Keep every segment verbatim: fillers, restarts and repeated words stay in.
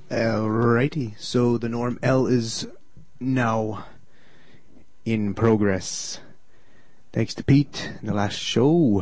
Alrighty, so the Norm L is now in progress. Thanks to Pete in the last show.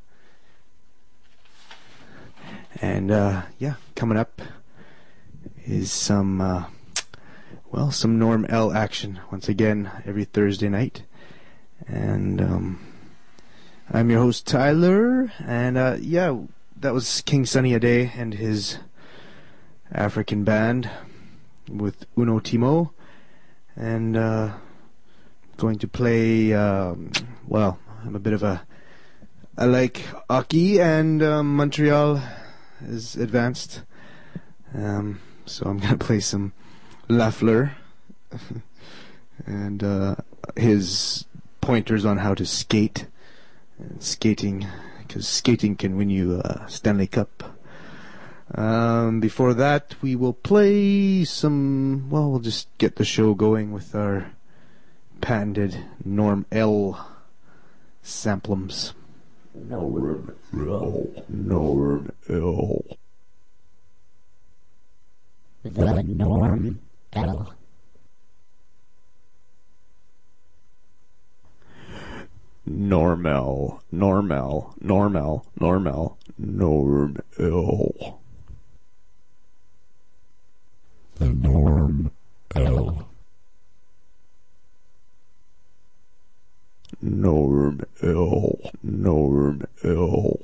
And, uh, yeah, coming up is some, uh, well, some Norm L action once again every Thursday night. And, um, I'm your host, Tyler, and, uh, yeah, that was King Sunny Ade and his African band with Uno Timo, and uh, going to play. Um, well, I'm a bit of a. I like Aki, and um, Montreal is advanced, um, so I'm gonna play some Lafleur and uh, his pointers on how to skate and skating, because skating can win you a Stanley Cup. Um, before that, we will play some, well, we'll just get the show going with our patented Norm L samplums. Norm L. Norm L. The Norm L. Normal, normal, normal, normal, Norm L. The Norm L. Norm L. Norm L.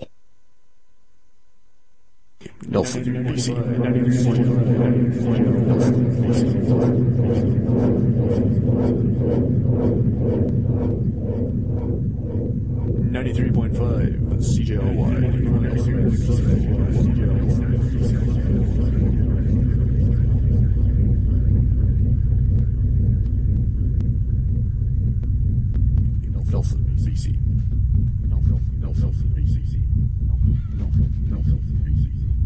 Nelson, B C. ninety-three point five C J L Y. Nelson, B C. Nelson, Nelson, B C. Nelson, Nelson, B C.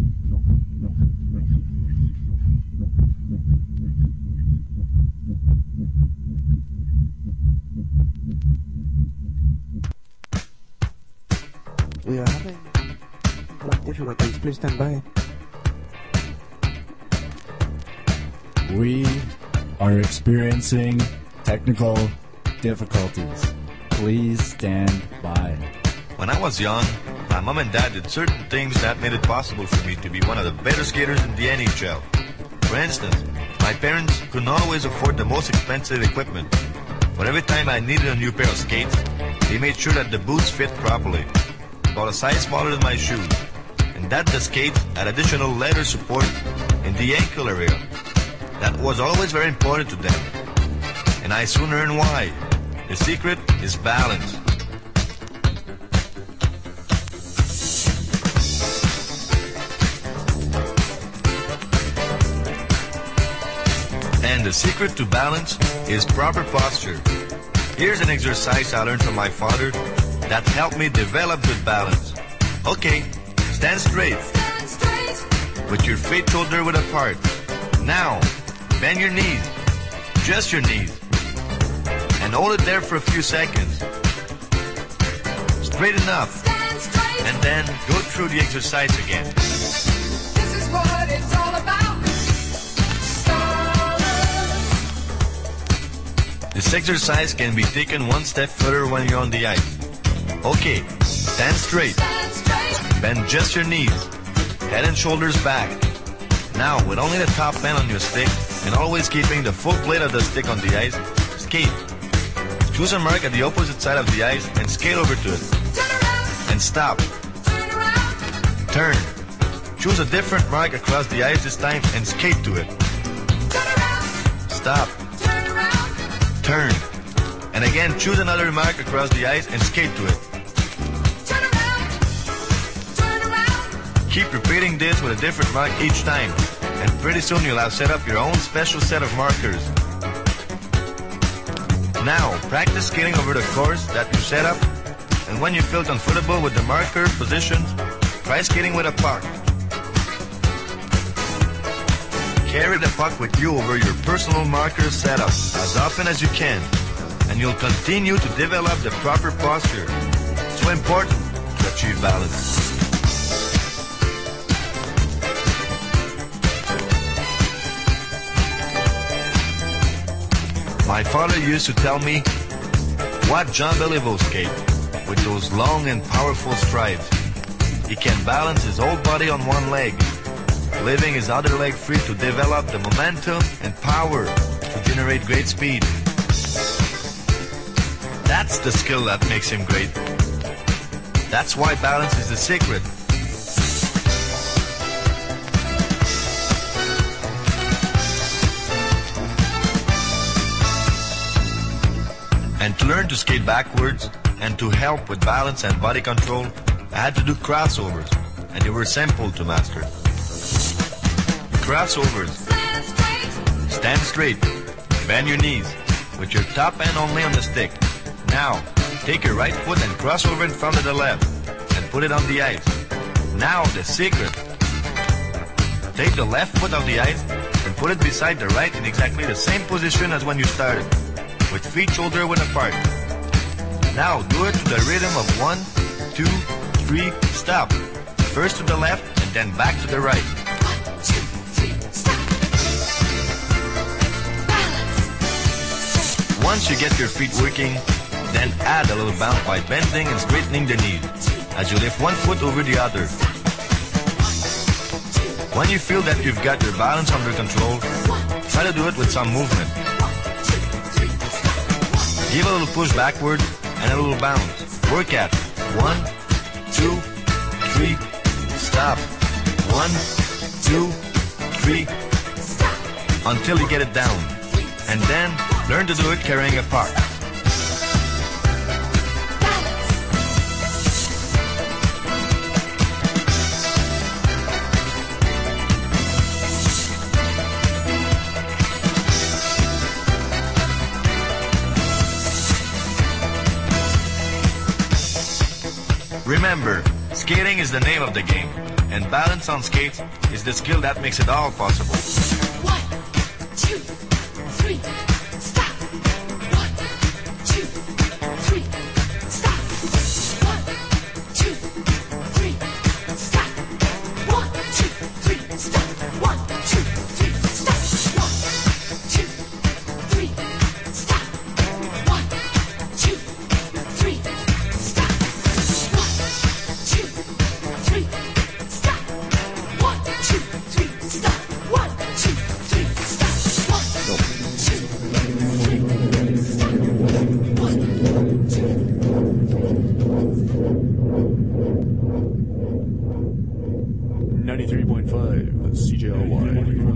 We are having difficulties. Please stand by. We are experiencing technical difficulties. Please stand by. When I was young, my mom and dad did certain things that made it possible for me to be one of the better skaters in the N H L. For instance, my parents couldn't always afford the most expensive equipment, but every time I needed a new pair of skates, they made sure that the boots fit properly, about a size smaller than my shoes, and that the skates had additional leather support in the ankle area. That was always very important to them, and I soon learned why. The secret is balance. And the secret to balance is proper posture. Here's an exercise I learned from my father that helped me develop good balance. Okay, stand straight. Stand straight. With your feet shoulder width apart. Now, bend your knees. Just your knees. And hold it there for a few seconds. Straight enough. Stand straight. And then go through the exercise again. This is what it's all about. Stars. This exercise can be taken one step further when you're on the ice. Okay, stand straight. Stand straight. Bend just your knees. Head and shoulders back. Now, with only the top end on your stick, and always keeping the full plate of the stick on the ice, skate. Choose a mark at the opposite side of the ice and skate over to it. Turn around. And stop. Turn around. Turn. Choose a different mark across the ice this time and skate to it. Turn around. Stop. Turn around. Turn. And again, choose another mark across the ice and skate to it. Turn around. Turn around. Keep repeating this with a different mark each time, and pretty soon you'll have set up your own special set of markers. Now, practice skating over the course that you set up, and when you feel comfortable with the marker positions, try skating with a puck. Carry the puck with you over your personal marker setup as often as you can, and you'll continue to develop the proper posture. So important to achieve balance. My father used to tell me, watch John Beliveau skate with those long and powerful strides. He can balance his whole body on one leg, leaving his other leg free to develop the momentum and power to generate great speed. That's the skill that makes him great. That's why balance is the secret. And to learn to skate backwards and to help with balance and body control, I had to do crossovers, and they were simple to master. Crossovers. Stand straight. Stand straight. Bend your knees with your top hand only on the stick. Now, take your right foot and cross over in front of the left and put it on the ice. Now, the secret. Take the left foot off the ice and put it beside the right in exactly the same position as when you started, with feet shoulder width apart. Now, do it to the rhythm of one, two, three, stop. First to the left and then back to the right. One, two, three, stop. Balance. Once you get your feet working, then add a little bounce by bending and straightening the knees as you lift one foot over the other. When you feel that you've got your balance under control, try to do it with some movement. Give a little push backward and a little bounce. Work at one, two, three, stop. One, two, three, until you get it down. And then learn to do it carrying a puck. Remember, skating is the name of the game, and balance on skates is the skill that makes it all possible. One, two, three, stop. One, two, three, stop. One, two, three, stop. One, two, three, stop. One, two, three, stop. One, two, three, stop. One, two, three, stop. Two, three, stop. One, two, three, stop. One, two, three, stop. One, two, three, stop. One, two. ninety-three point five C J L Y.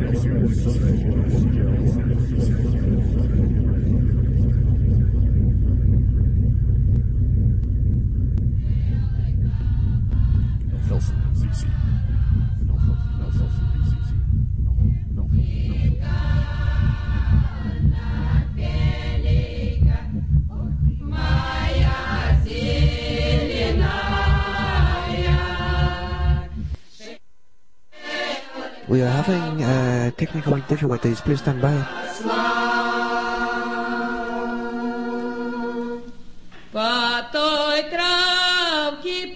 We are having uh, technical difficulties. Please stand by. Patoi trauki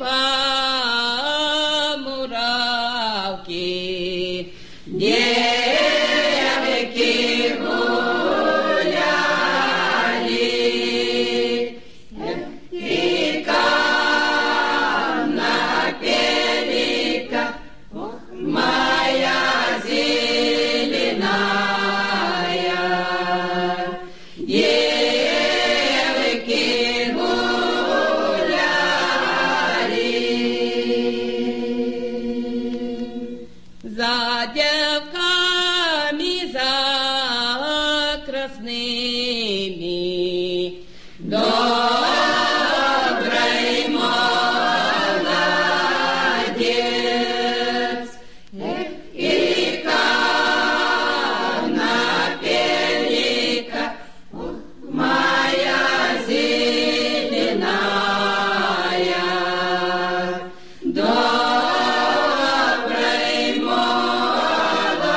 pamurauki dieveki muliali ikana pelika maya zilinaya dieveki за девками, за красными, добрый молодец. И канапелика, моя зеленая, добрый молодец.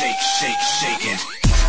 shake, shake, shake it.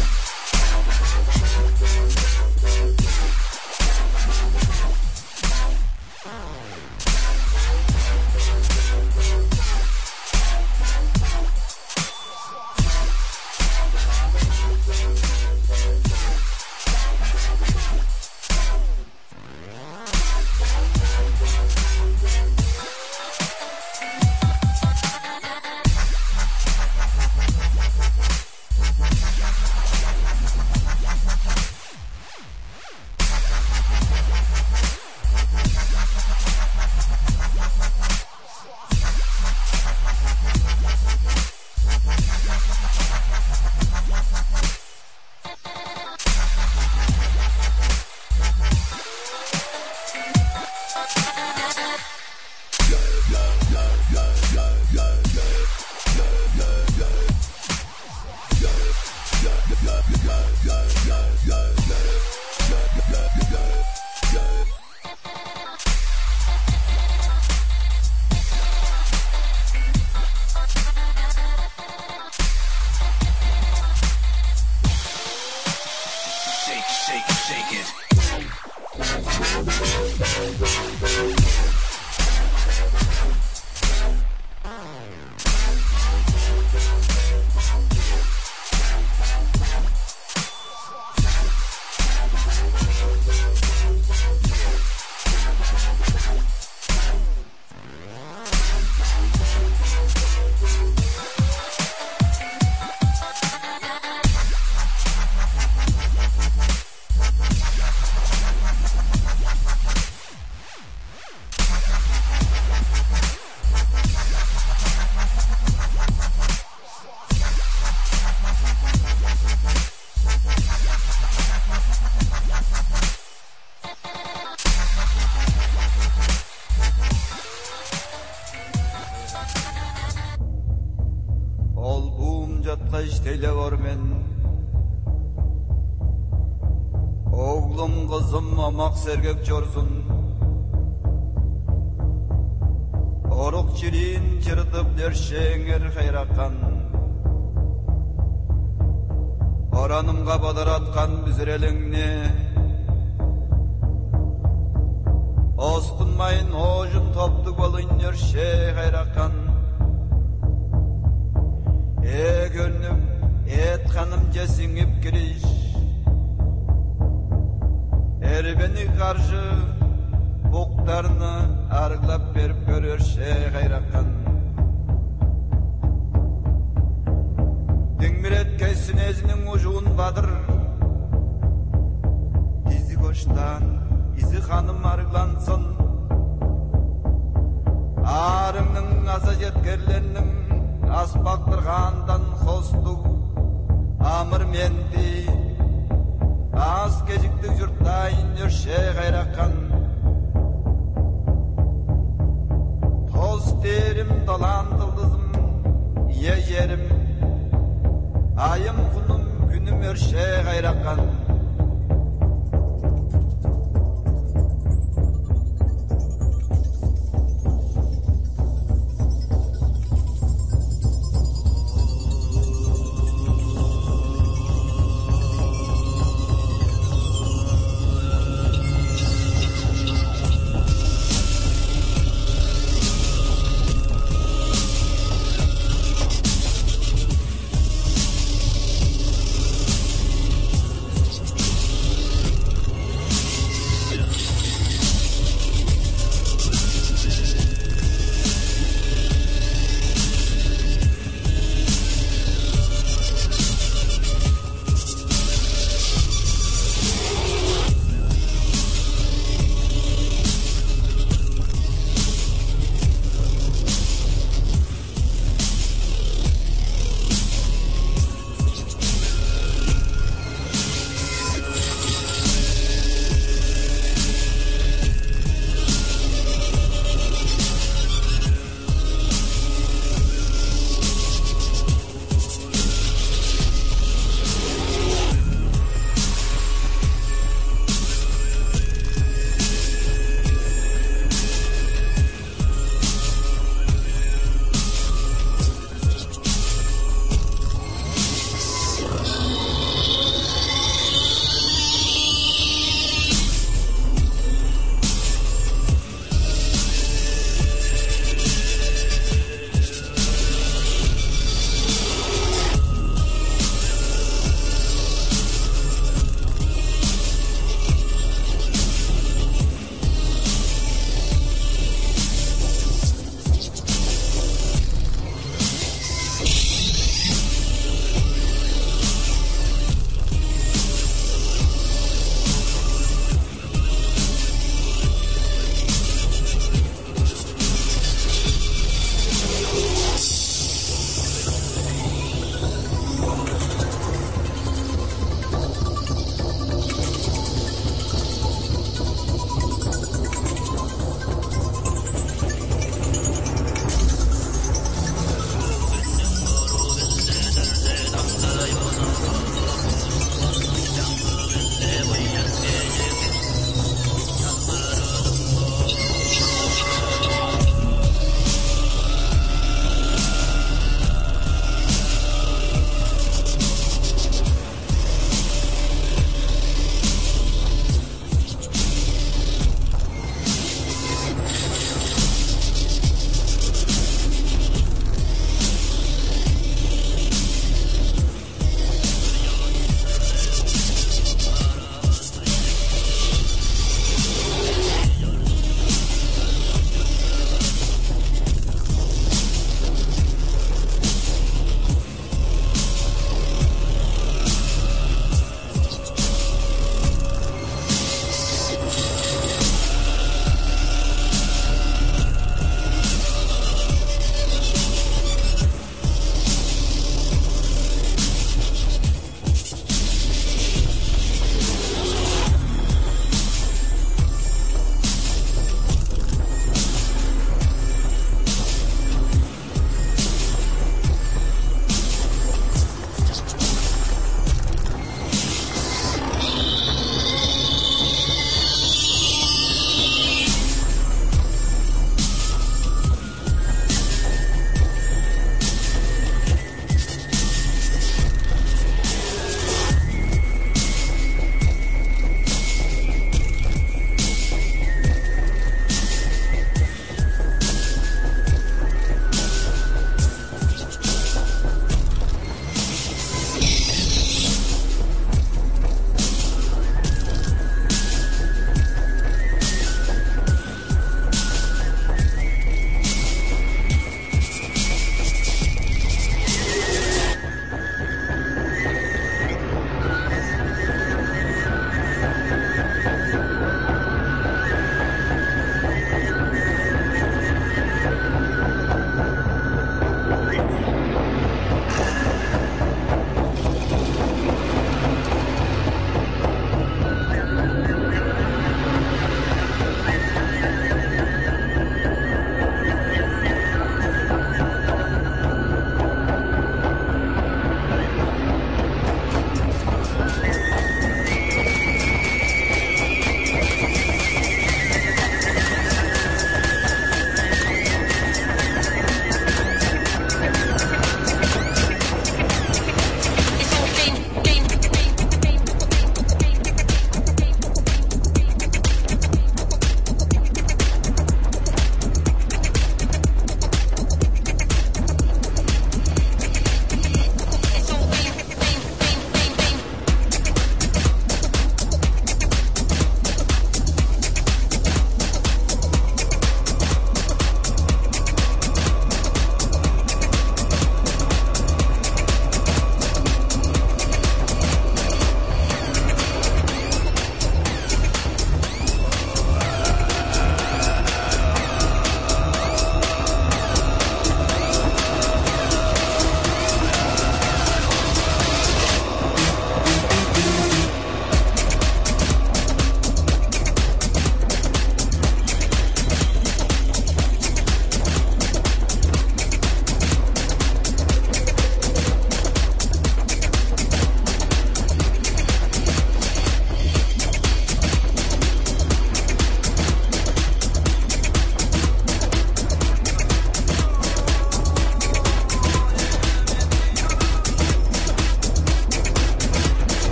işteyle var men. Oğlum kızım amak sergek çorsun. Oruk çirin çırtıp derşeğer hayrakan. Oranımga badar atkan büzürelingni. Oskunmayın hoşun toptuk olun derşeğer hayrakan. E gönlüm et hanım cesingip giriş. Er beni karşı buklarını arglap berip görür şey hayrakan. Dingmiret kessin ezinin ucuğun badır. Dizi koştan izi hanım arglansın. Arımның asa jetkerlerinin aspaktırgandan hostuk amır mendi. Az gecikti yurtta inir şey hayrakan. Toz terim dolandıldım ye yerim. Ayım kunum günüm her şey hayrakan.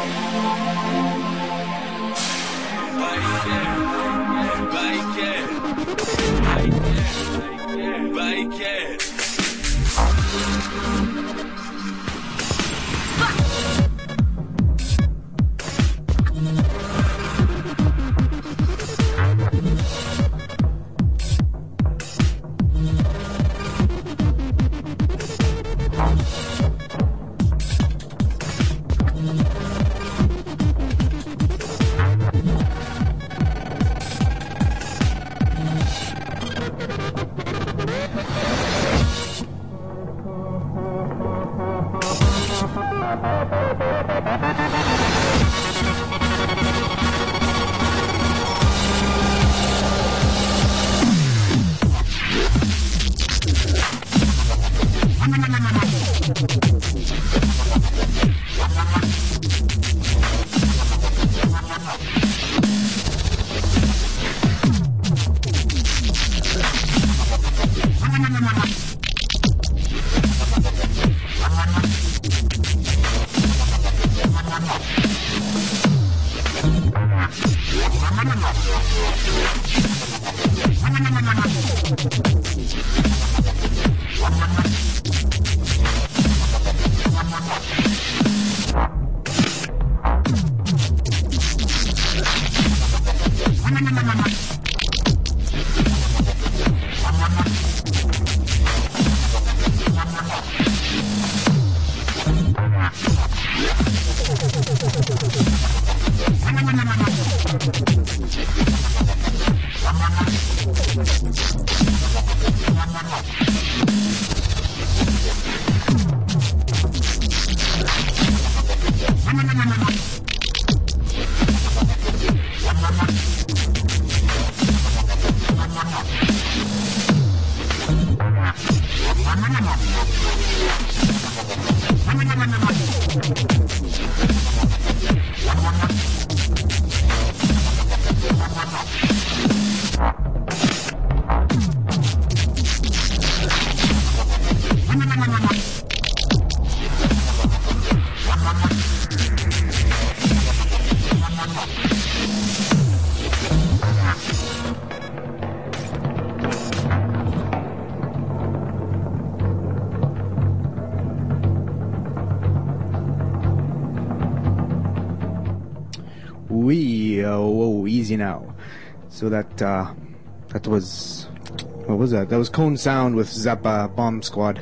We uh, whoa, easy now. So that uh, that was what was that? That was Cone Sound with Zappa Bomb Squad,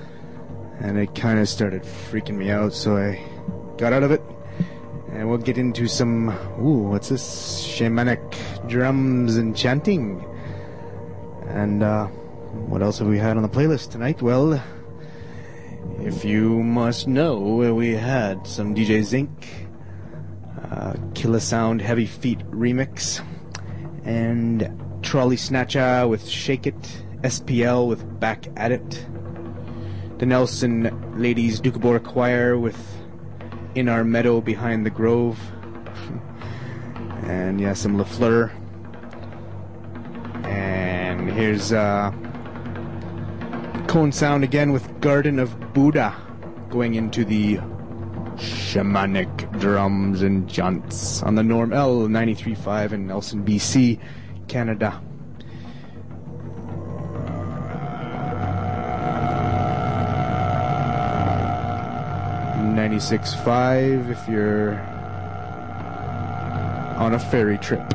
and it kind of started freaking me out. So I got out of it, and we'll get into some. Ooh, what's this? Shamanic drums and chanting. And uh, what else have we had on the playlist tonight? Well, if you must know, we had some D J Zinc. Uh, Killa Sound Heavy Feet remix, and Trolley Snatcha with Shake It, S P L with Back at It, the Nelson Ladies Doukhobor Choir with In Our Meadow Behind the Grove, and yeah, some LaFleur. And here's uh, Cone Sound again with Garden of Buddha, going into the Shamanic drums and junts on the Norm L ninety-three point five in Nelson, B C, Canada. ninety-six point five if you're on a ferry trip.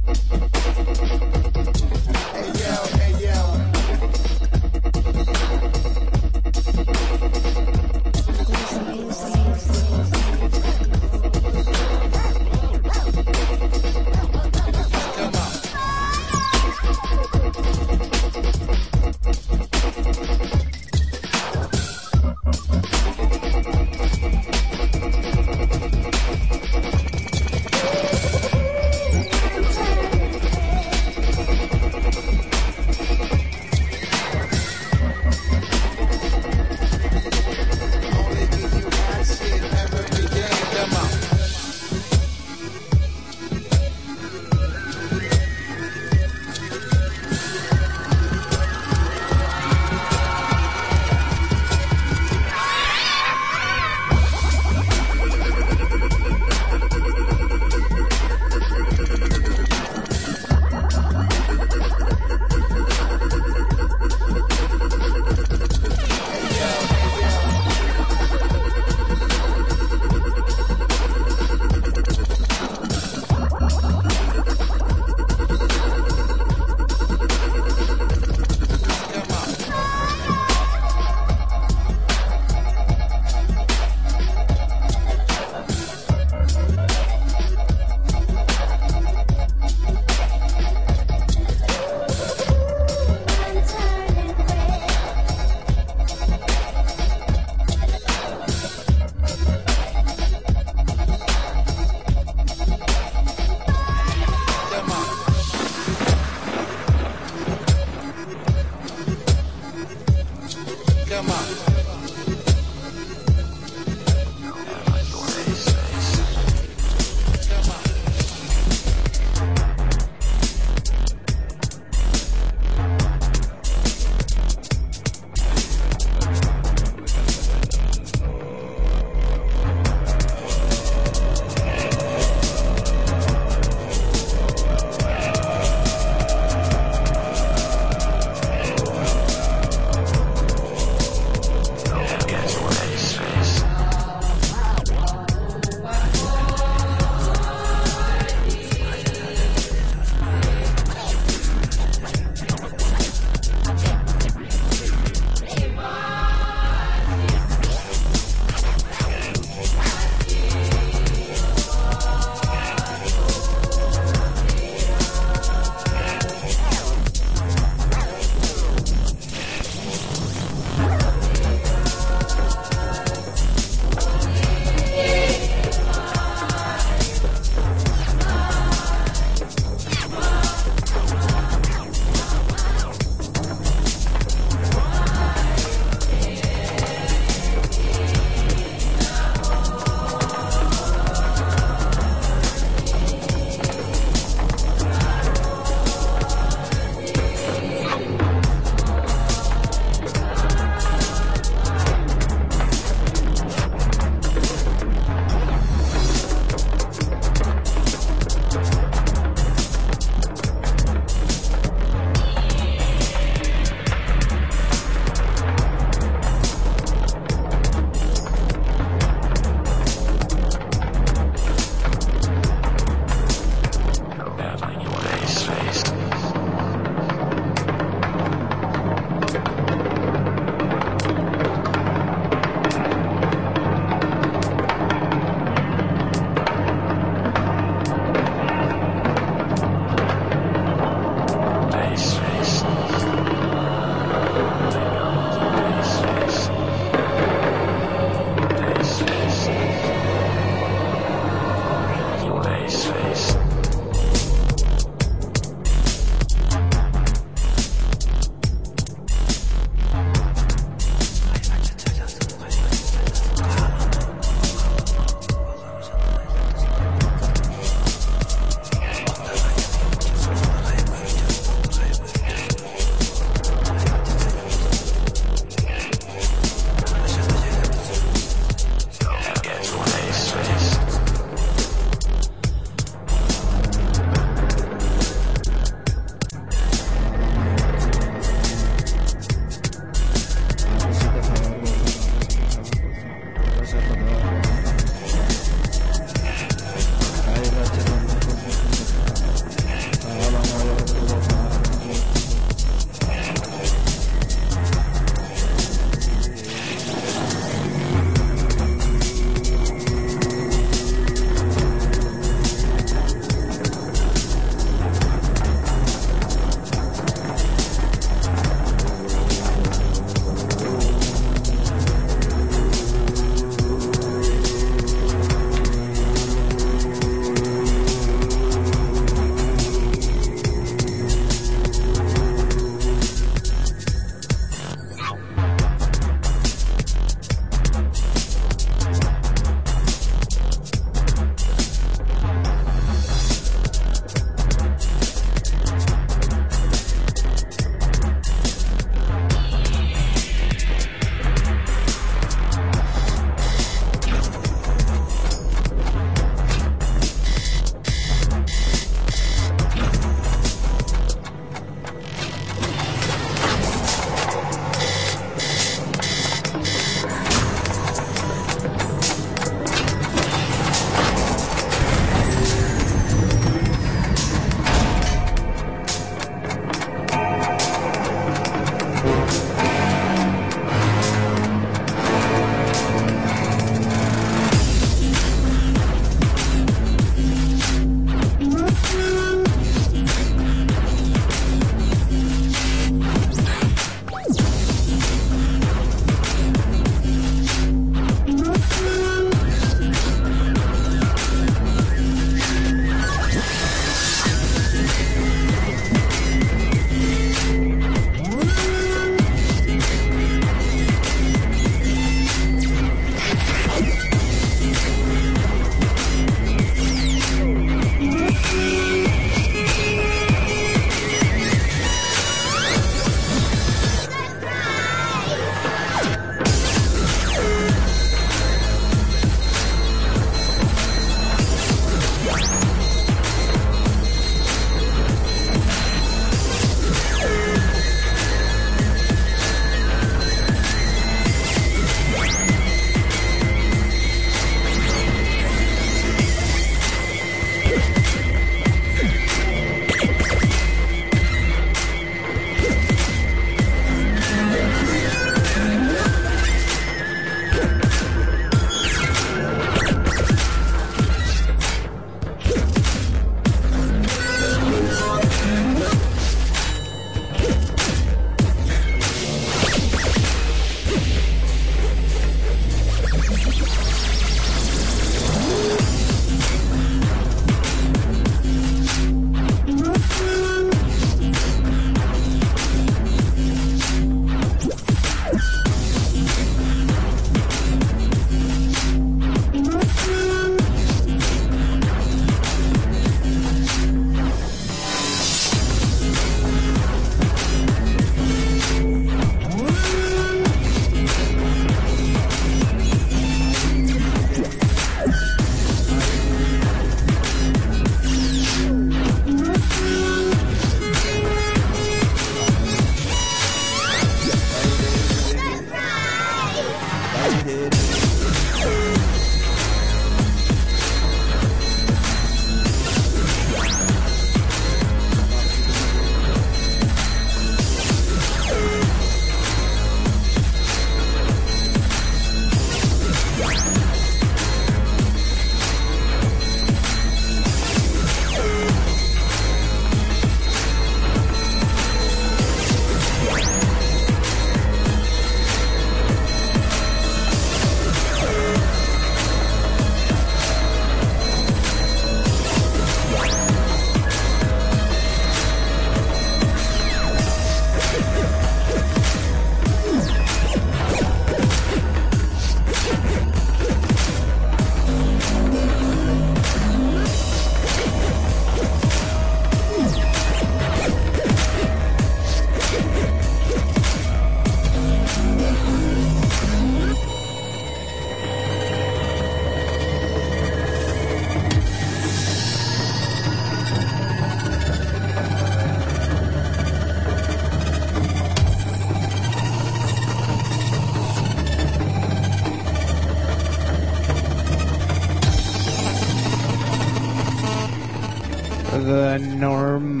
The Norm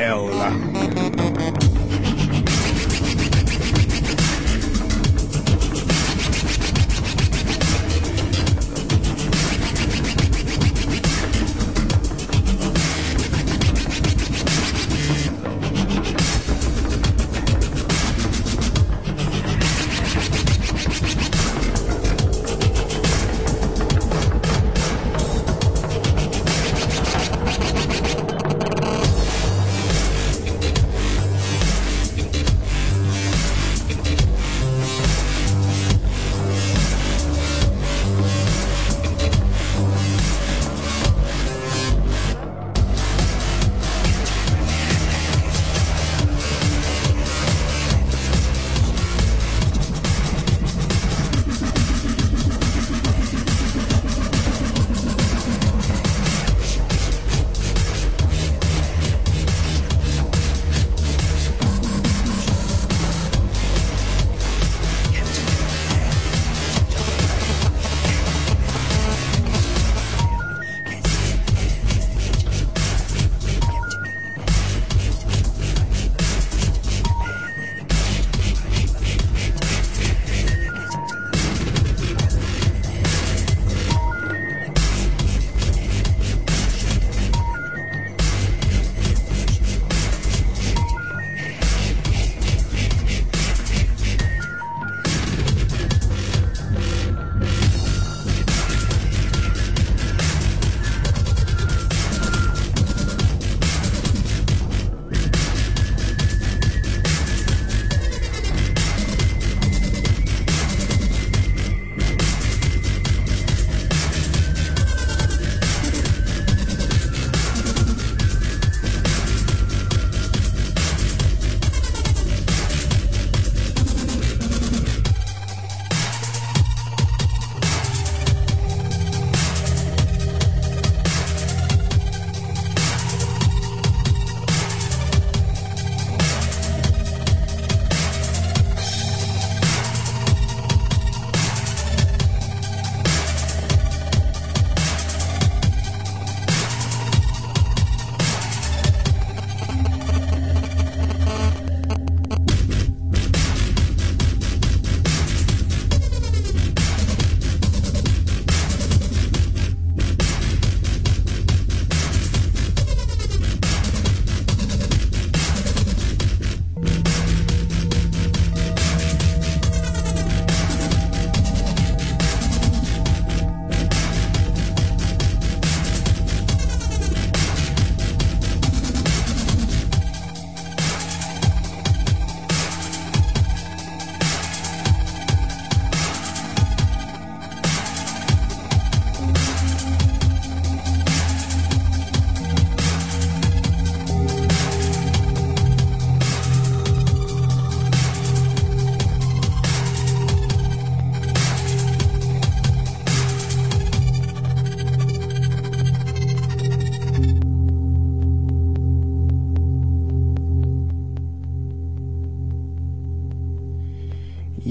L.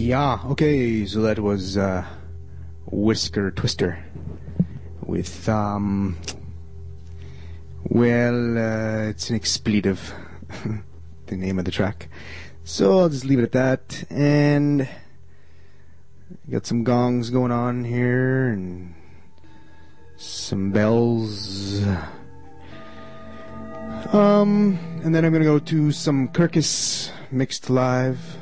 Yeah, okay, so that was uh, Whisker Twister with, um, well, uh, it's an expletive, the name of the track. So I'll just leave it at that, and got some gongs going on here, and some bells. Um, and then I'm gonna go to some Kirkus mixed live.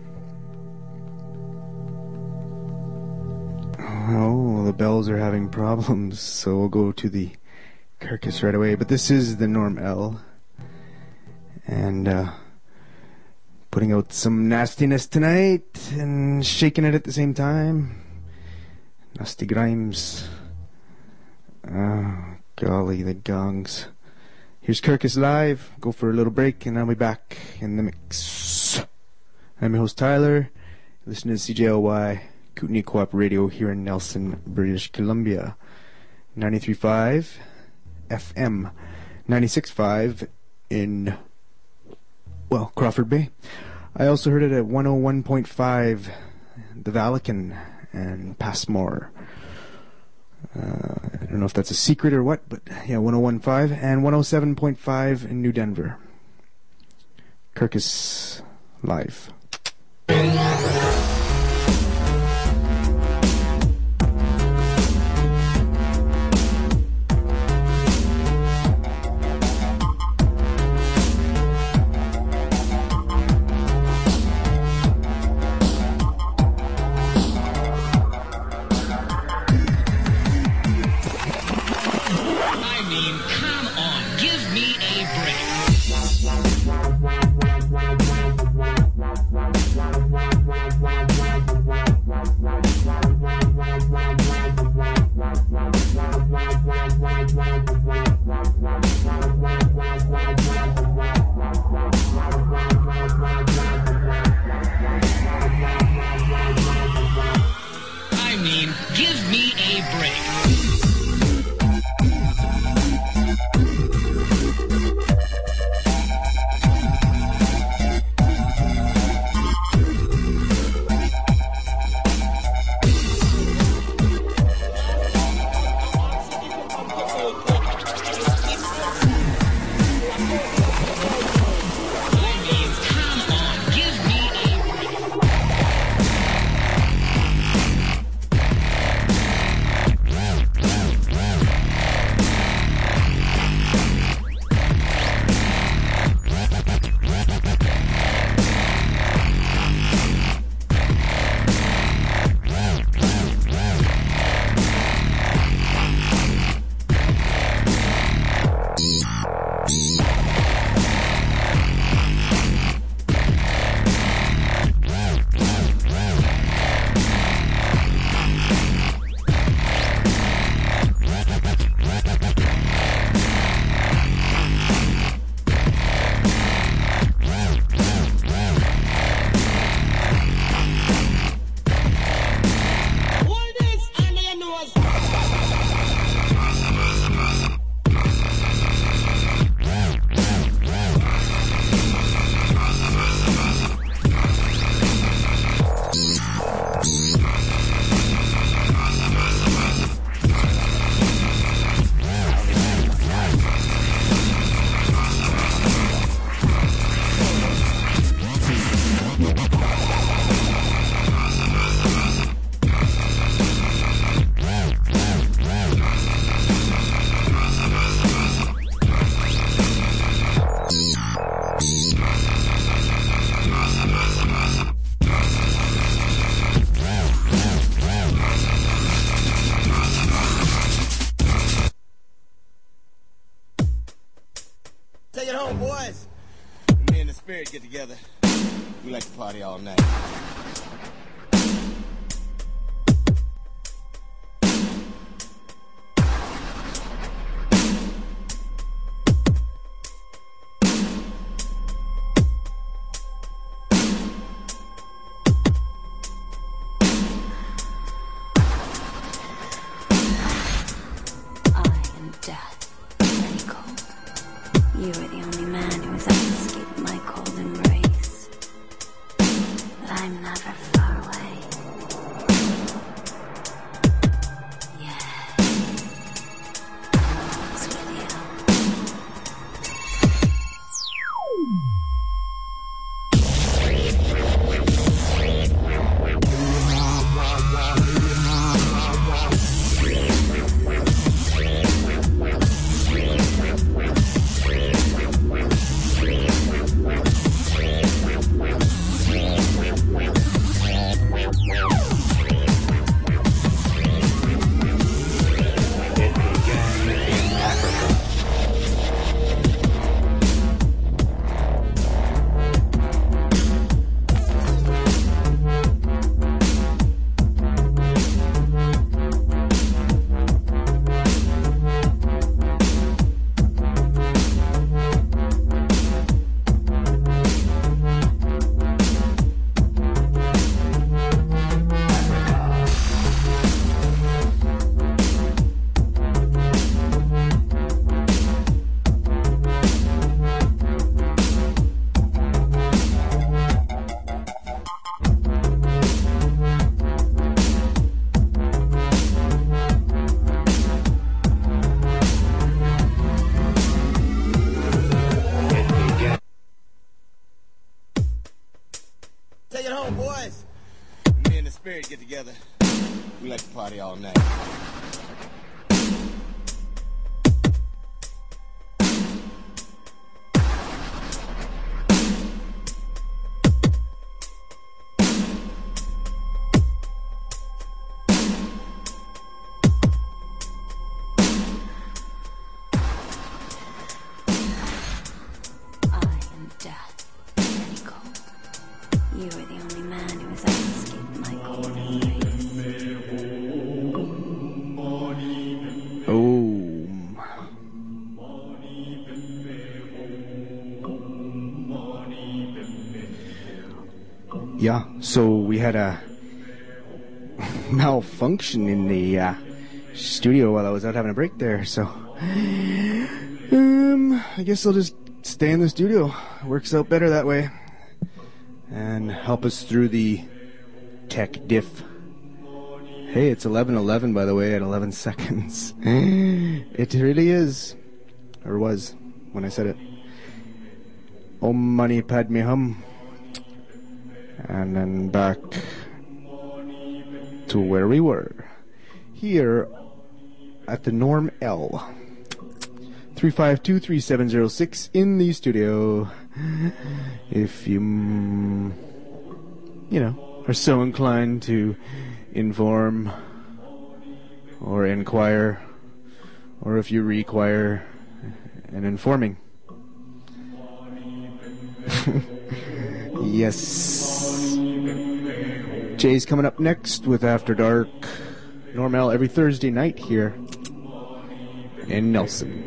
Oh, the bells are having problems, so we'll go to the Kirkus right away. But this is the Norm L, and uh, putting out some nastiness tonight and shaking it at the same time. Nasty Grimes. Oh, golly, the gongs. Here's Kirkus live. Go for a little break, and I'll be back in the mix. I'm your host, Tyler. Listen to C J L Y, Kootenai Co-op Radio here in Nelson, British Columbia. ninety-three point five F M. ninety-six point five in, well, Crawford Bay. I also heard it at one oh one point five, the Vatican and Passmore. Uh, I don't know if that's a secret or what, but yeah, one oh one point five and one oh seven point five in New Denver. Kirkus live. Take it home, boys. Me and the Spirit get together. We like to party all night. You were the only man who was able to escape my cold embrace. But I'm never far. We like to party all night. You were the only man who has ever escaped my cold embrace. Oh. Yeah, so we had a malfunction in the uh, studio while I was out having a break there, so um, I guess I'll just stay in the studio. It works out better that way. And help us through the tech diff. Hey, it's eleven eleven, by the way, at eleven seconds. It really is. Or was, when I said it. Om Mani Padme Hum. And then back to where we were. Here at the Norm L. three five two, three seven zero six in the studio. If you, mm, you know, are so inclined to inform or inquire, or if you require an informing. Yes. Jay's coming up next with After Dark. Normal every Thursday night here in Nelson.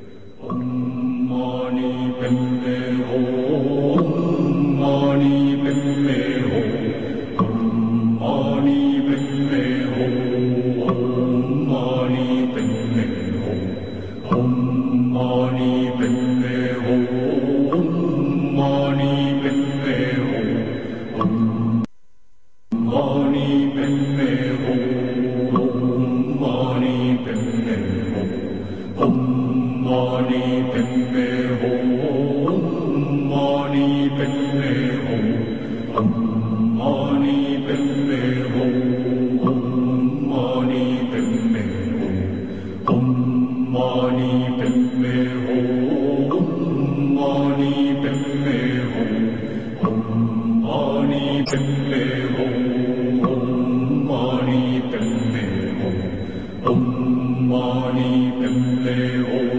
Mani Padme Hum, Mani Padme Hum, Mani Padme Hum, Mani Padme Hum, Mani Padme Hum, Mani Padme Hum, Mani Padme Hum, Mani Padme Hum. Mani Padme Hum, Mani Padme Hum, Mani Padme Hum, Mani Padme Hum, Mani Padme Hum, Mani Padme Hum, Mani Padme Hum, Mani Padme Hum, Mani Padme Hum.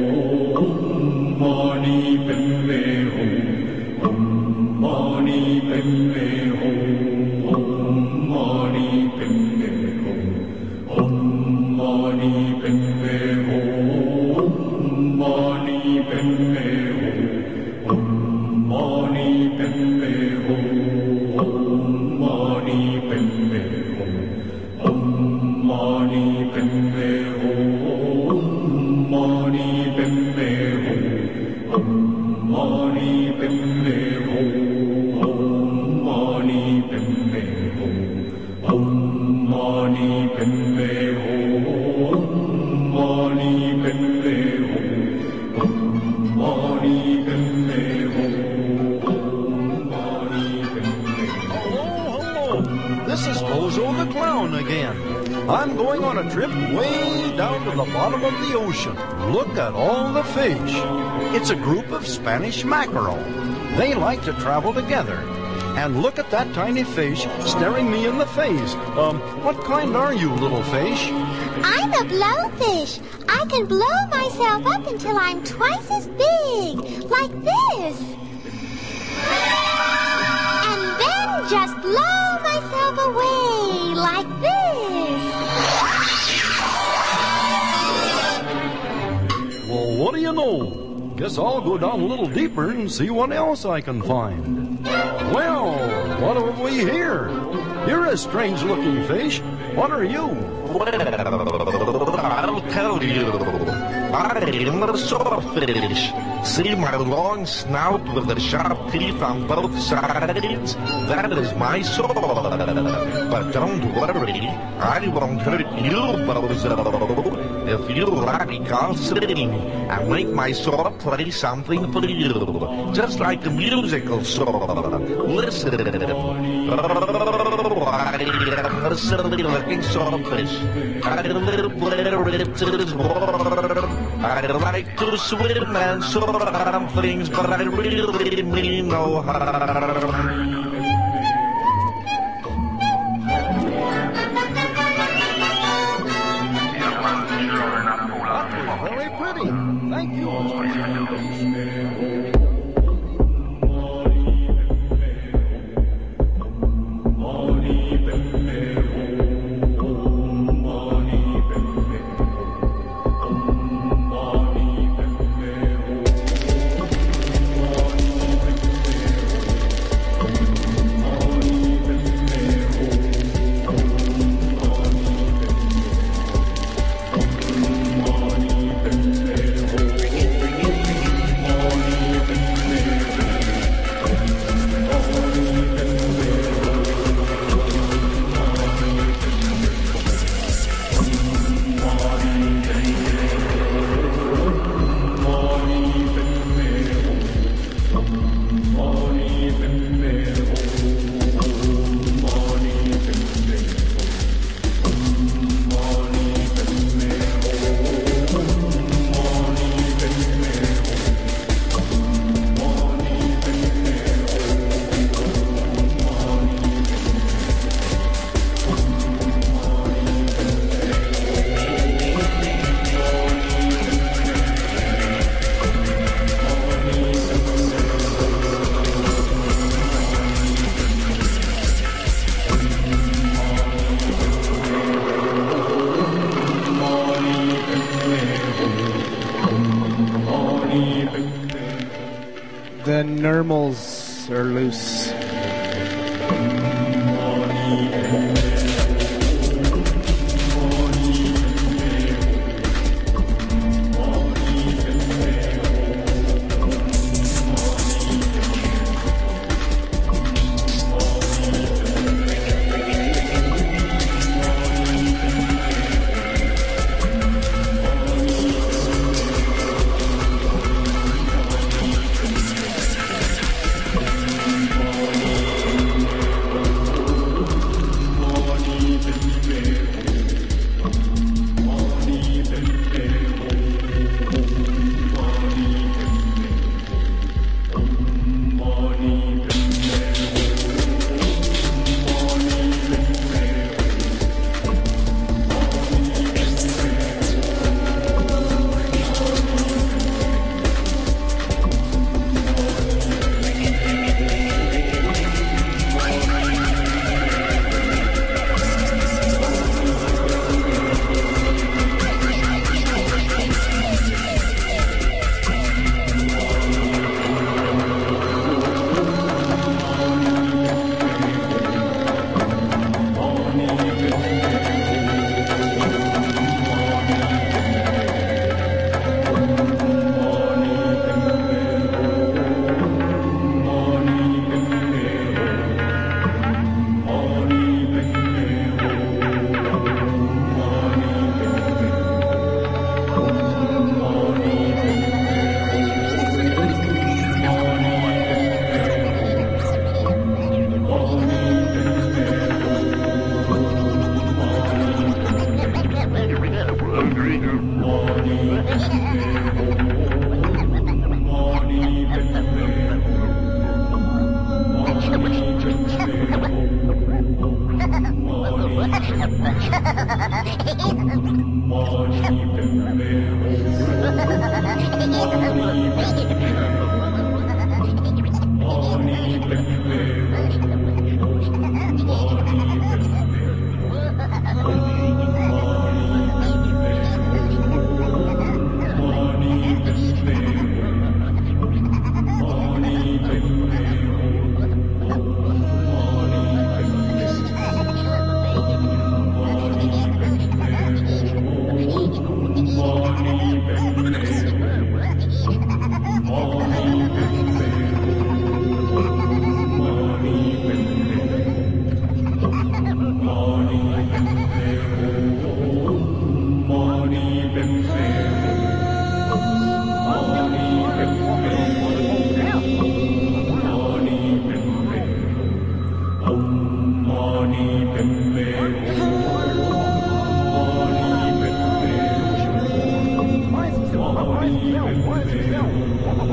Mani Padme Hum, Mani Padme Hum, Mani Padme Hum, Mani Padme Hum, Mani Padme Hum, Mani Padme Hum, Mani Padme Hum, Mani Padme Hum, Mani Padme Hum. Mani Padme Hum, Mani Padme Hum, Mani Padme Hum, Mani Padme Hum, Mani Padme Hum, Mani Padme Hum. Hello, this is Bozo the Clown again. I'm going on a trip way down to the bottom of the ocean. Look at all the fish. It's a group of Spanish mackerel. They like to travel together. And look at that tiny fish staring me in the face. Um, what kind are you, little fish? I'm a blowfish. I can blow myself up until I'm twice as big, like this. And then just blow myself away, like this. Well, what do you know? Guess I'll go down a little deeper and see what else I can find. Well, what have we here? You're a strange-looking fish. What are you? Well, I'll tell you. I'm a swordfish. See my long snout with the sharp teeth on both sides? That is my sword. But don't worry, I won't hurt you, Bozo. If you like, I'll sing and make my sword play something for you, just like a musical sword. Listen. water, silly looking swordfish. I like to swim and soar on things, but I really mean no harm. Very pretty. Thank you. The Normals are loose.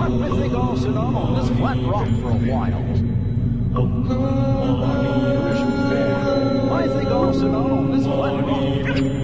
I think I'll sit down on this flat rock for a while. I think I'll sit down on this flat rock.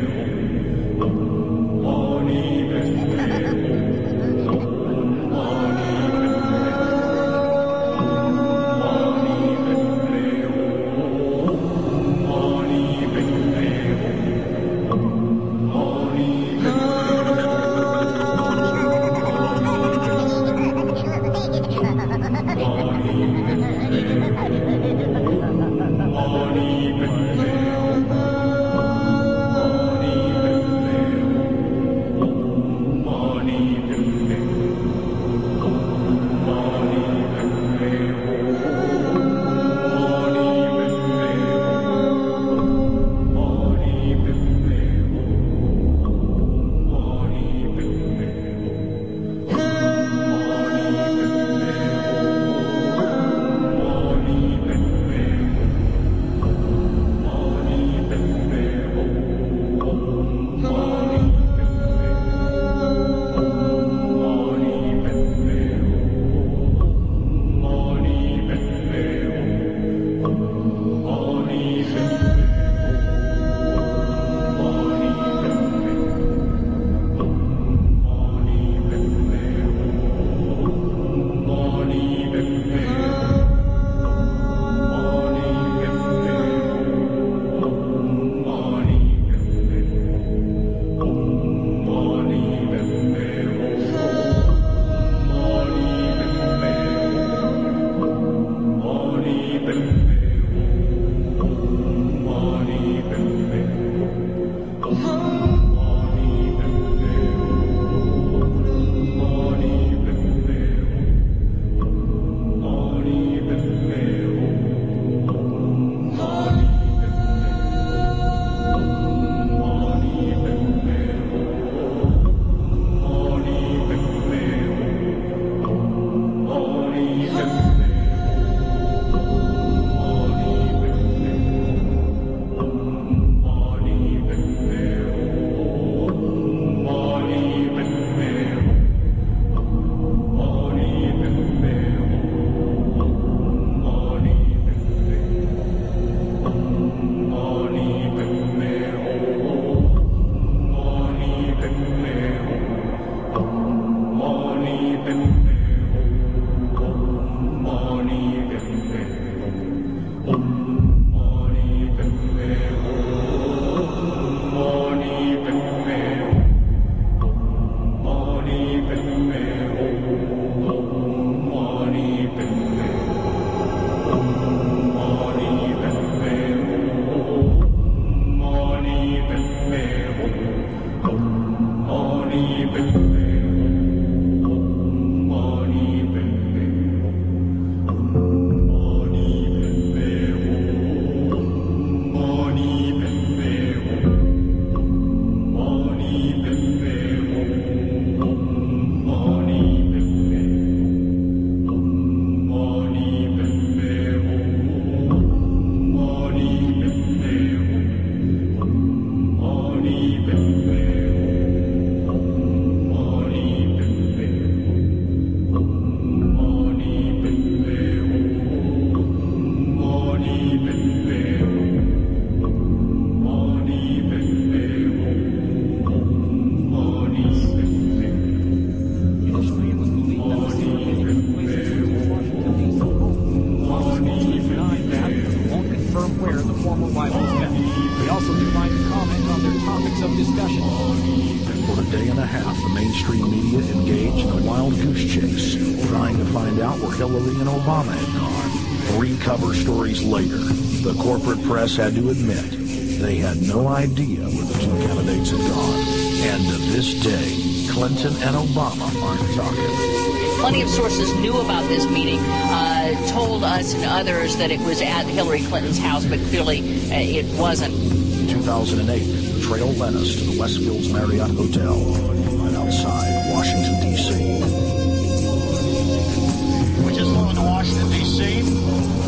Had to admit they had no idea where the two candidates had gone. And to this day, Clinton and Obama aren't talking. Plenty of sources knew about this meeting, uh, told us and others that it was at Hillary Clinton's house, but clearly uh, it wasn't. In two thousand eight, the trail led us to the Westfields Marriott Hotel, right outside Washington, D C We just flew into Washington, D C We're driving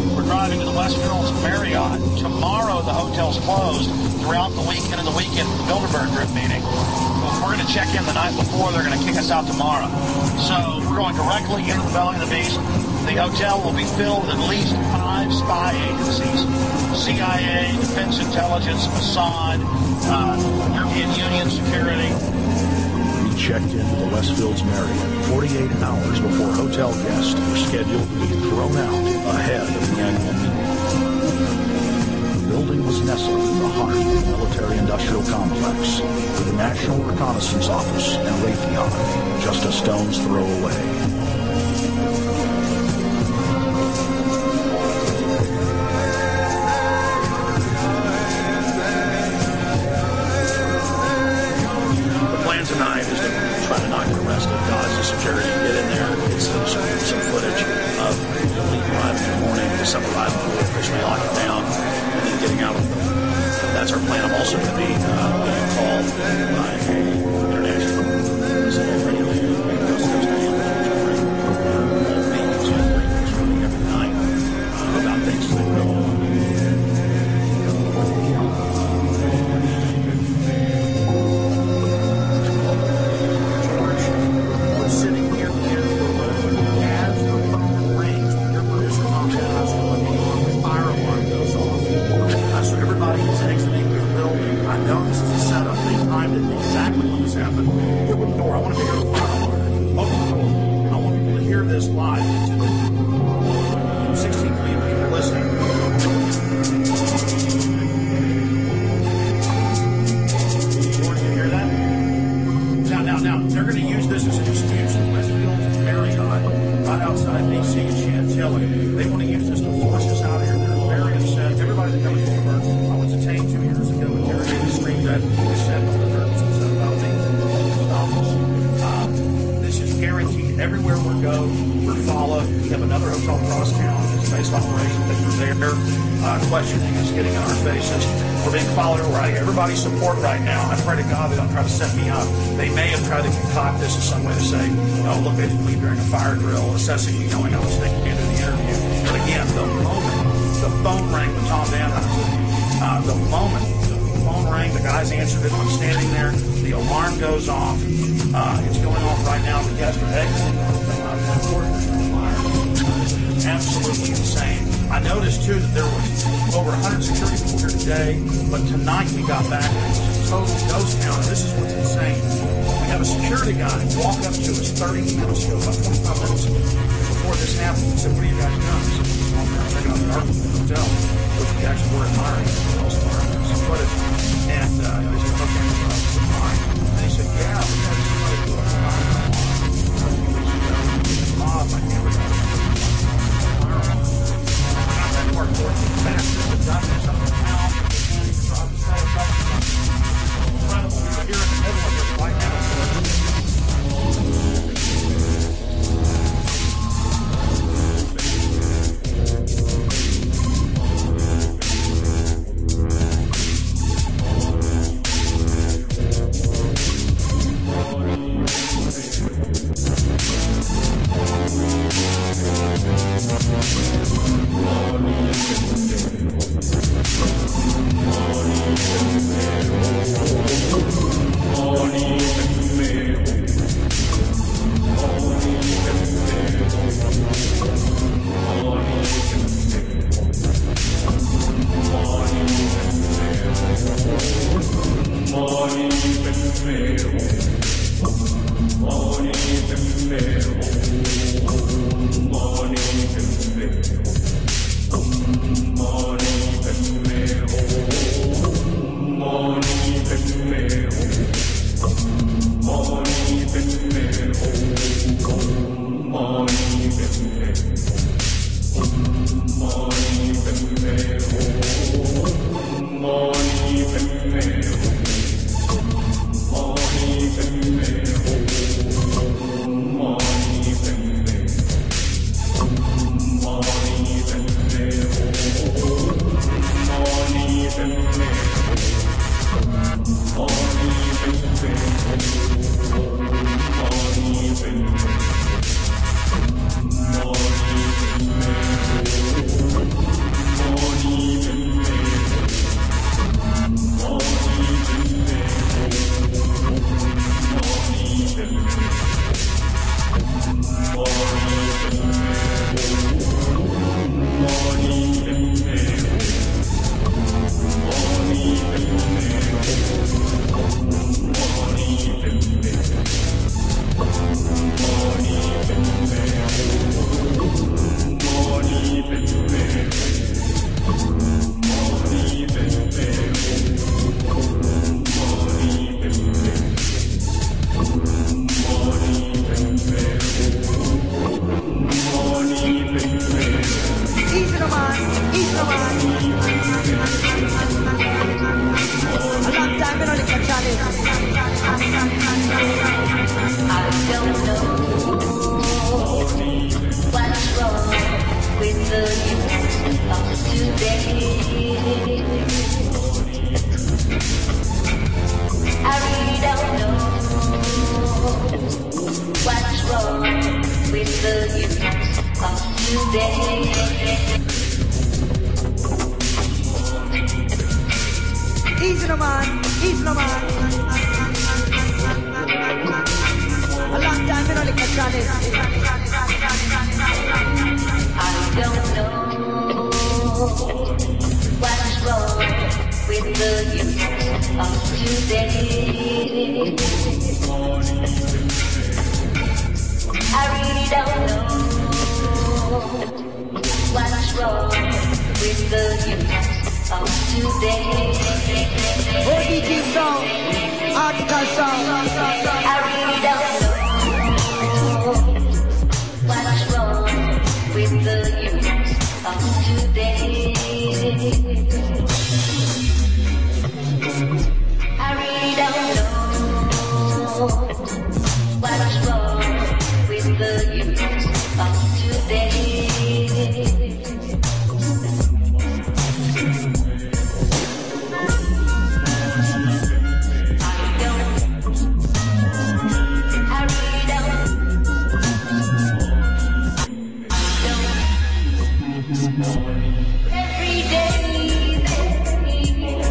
driving to the Westfields Marriott. Tomorrow the hotel's closed throughout the weekend and the weekend for the Bilderberg Group meeting. If we're going to check in the night before, they're going to kick us out tomorrow. So we're going directly into the belly of the beast. The hotel will be filled with at least five spy agencies. C I A, Defense Intelligence, Mossad, uh, European Union Security. We checked into the Westfields Marriott forty-eight hours before hotel guests were scheduled to be thrown out ahead of the annual meeting. The building was nestled in the heart of the military-industrial complex, with the National Reconnaissance Office and Raytheon just a stone's throw away. Tonight is to try to knock the rest of Gaza security, get in there, get some, some, some footage of the fleet arriving in the morning, the sub arriving, officially locking down, and then getting out of them. That's our plan. I'm also going to be uh, being called by a international radio coast to coast every night uh, about things that go on. Support right now. I pray to God they don't try to set me up. They may have tried to concoct this as some way to say, oh, look, they didn't leave during a fire drill, assessing me going on sticking into the interview. But again, the moment the phone rang with Tom Vanham, uh, the moment the phone rang, the guys answered it. I'm standing there. The alarm goes off. Uh, it's going off right now. The guests are exiting. It's absolutely insane. I noticed, too, that there was over one hundred security people here today, but tonight we got back and it was a total ghost town. And this is what's insane. We have a security guy walk up to us thirty minutes ago, about twenty-five minutes before this happened, and said, what are you guys doing? He said, well, we're checking out the art of the hotel, which we actually were admiring. Also admiring some footage. And uh, he said, okay, it's fine. And he said, yeah, we had somebody do a fire alarm a few weeks ago. Mob, my camera guy. Part fourteen back to the darkness of the town. Incredible. We're here in the middle of this right now. Money, I really don't know what's wrong with the youth of today. O D J Sound, Article Sound. I really don't know what's wrong with the youth of today. I really don't know what's wrong with the youth of today. Every day they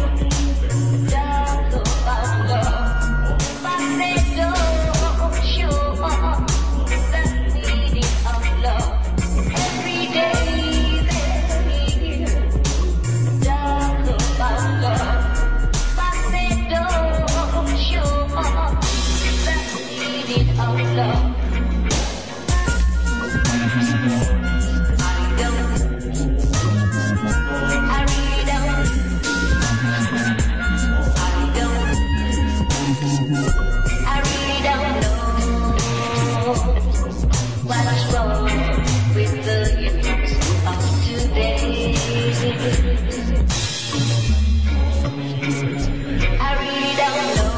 talk about love, but they don't show the meaning of love. Every day they talk about love, but they don't show the meaning of love. I really don't know what's wrong with the youth of today. I really don't know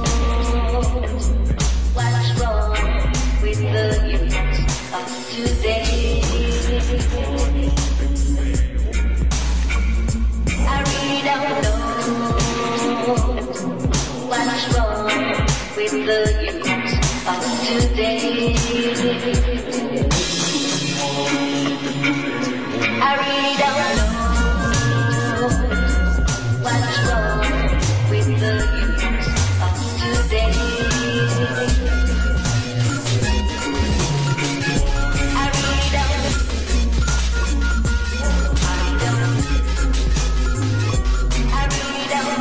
what's wrong with the youth of today. I really don't know what's wrong with the youth of today. I really don't know what's wrong with the youth of today. I really don't I don't I really don't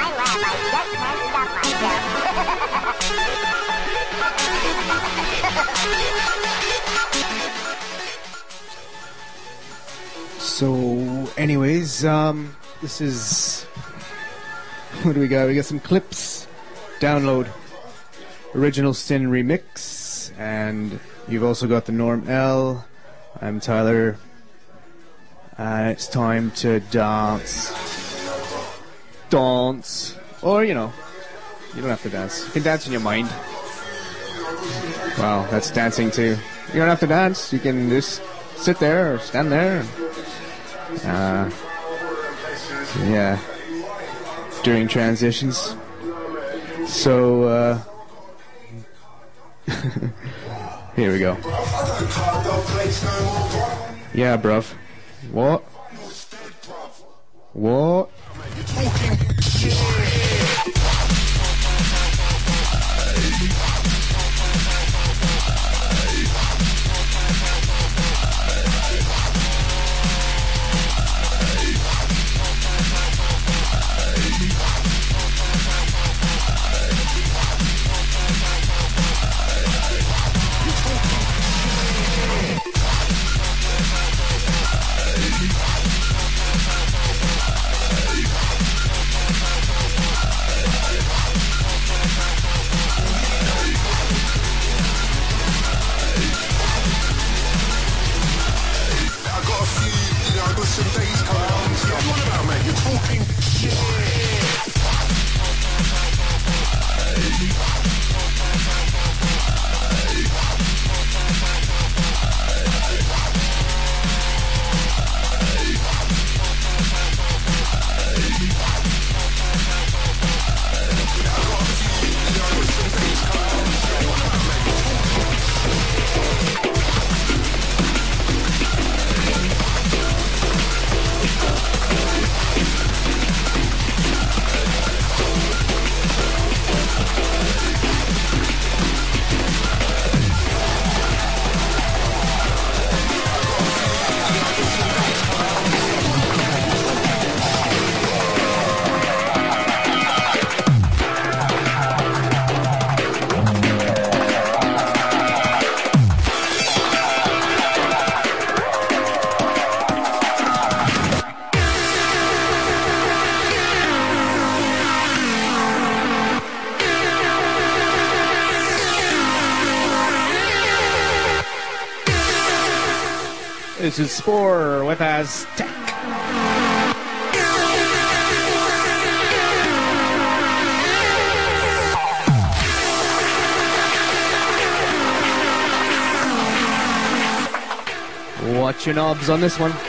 Ha ha ha! Anyways, um, this is... What do we got? We got some clips. Download. Original Sin remix. And you've also got the Norm L. I'm Tyler. And it's time to dance. Dance. Or, you know, you don't have to dance. You can dance in your mind. Wow, that's dancing too. You don't have to dance. You can just sit there or stand there. Uh, yeah. During transitions. So, uh... here we go. Yeah, bruv. What? What? This is Spore with Aztec. Watch your knobs on this one.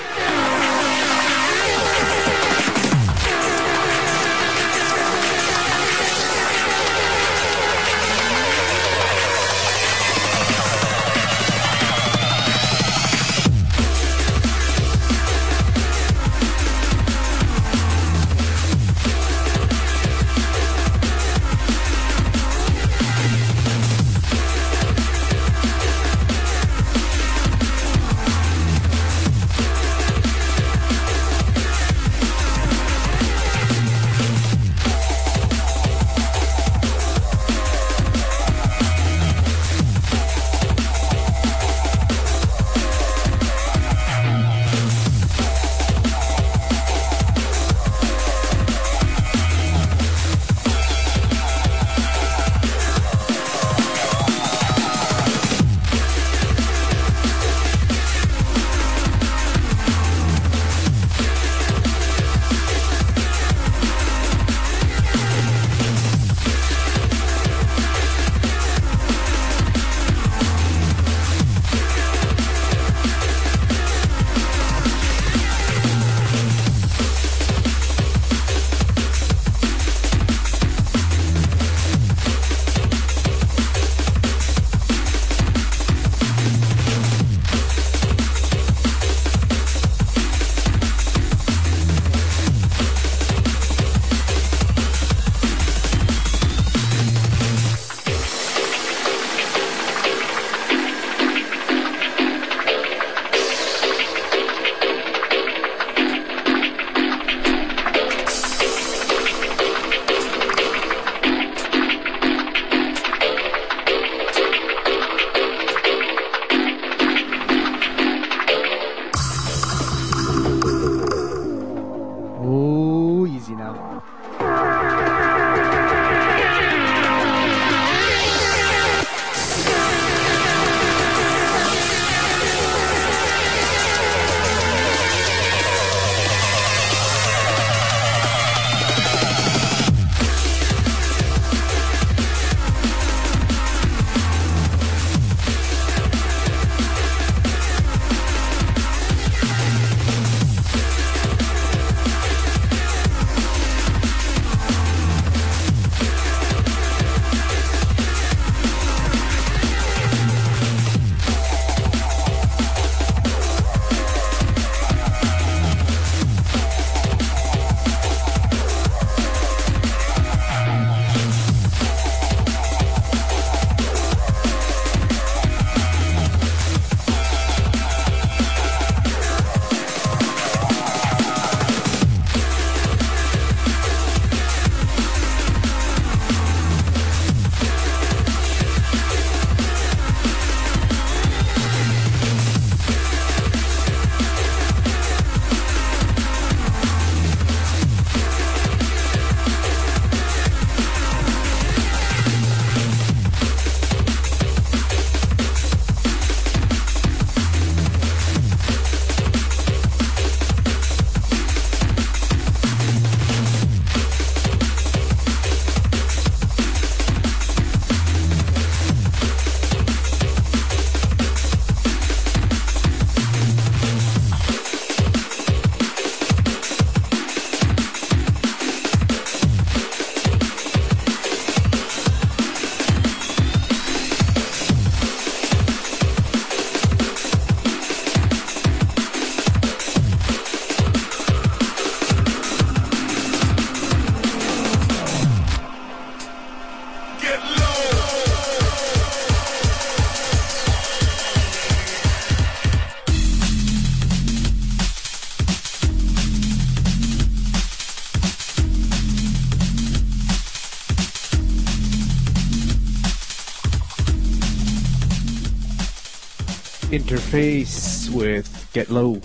interface with Get Low.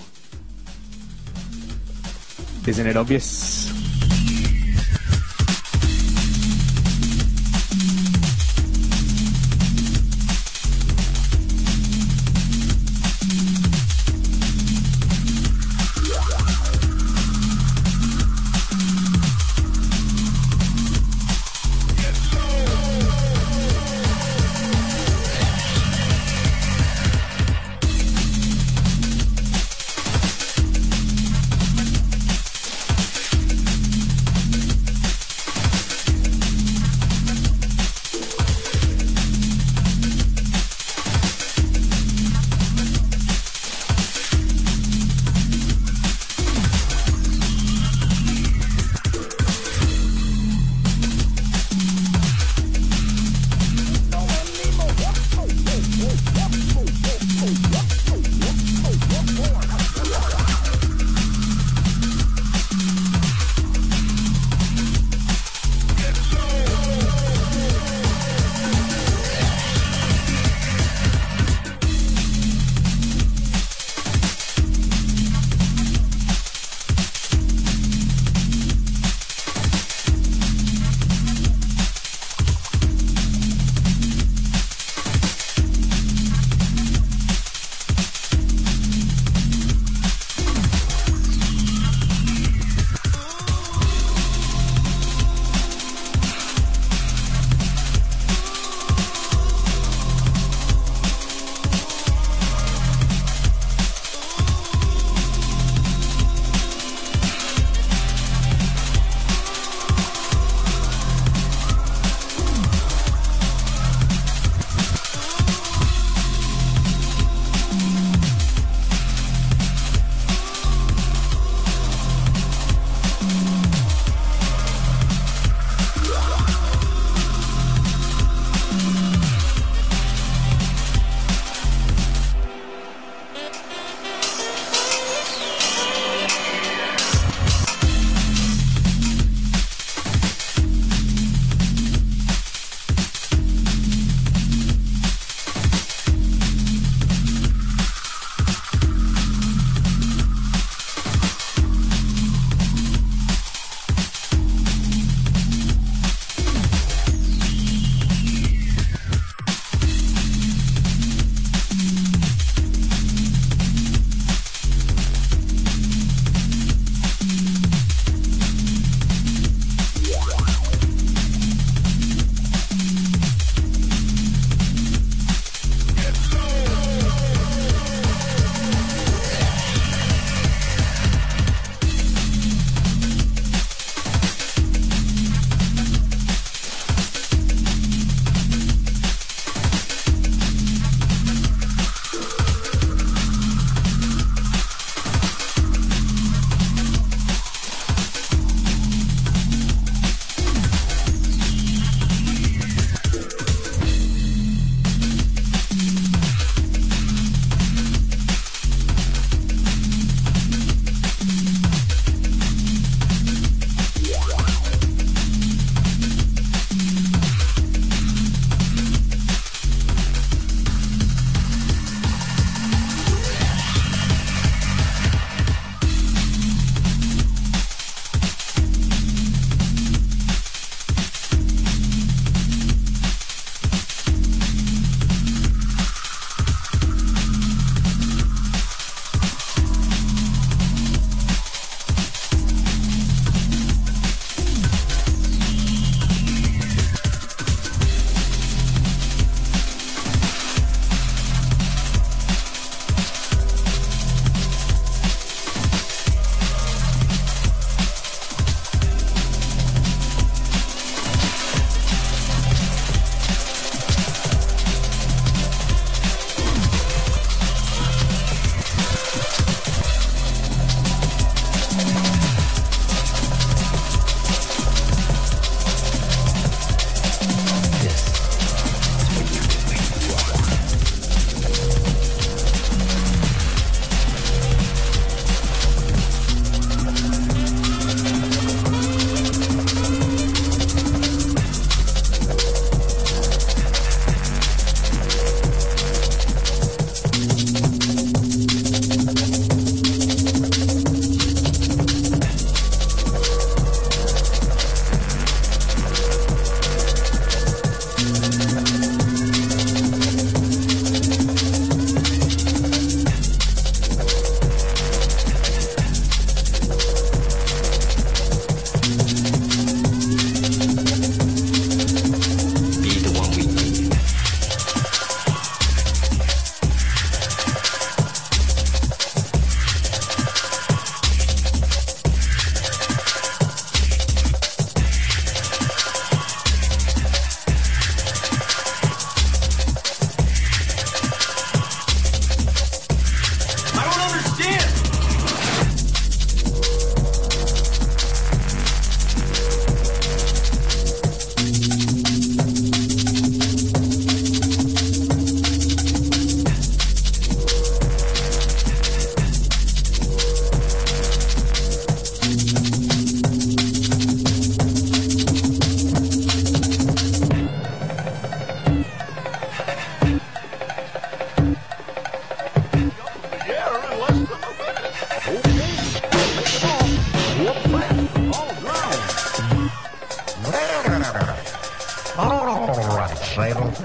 Isn't it obvious?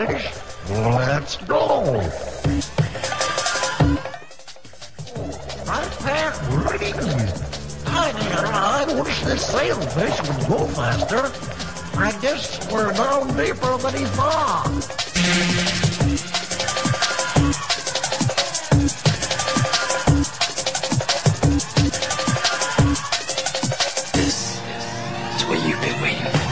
Spanish? Let's go! I pack rings. I, I wish this sailfish would go faster. I guess we're down deeper than he thought. This is what you've been waiting for.